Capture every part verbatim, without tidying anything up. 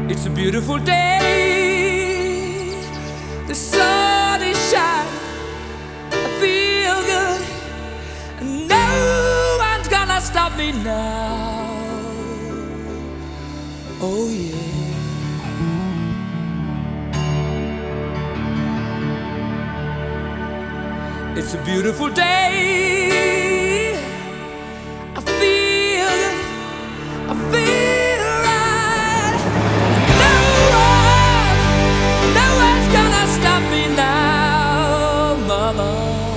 It's a beautiful day. The sun is shining. I feel good. And no one's gonna stop me now. Oh yeah. It's a beautiful day. I feel good. I feel right. No one, no one's gonna stop me now, mama.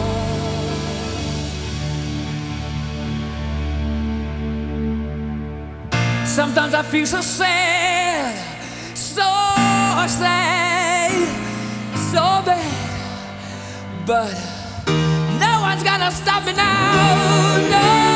Sometimes I feel so sad, so sad, so bad, but no one's gonna stop me now, no.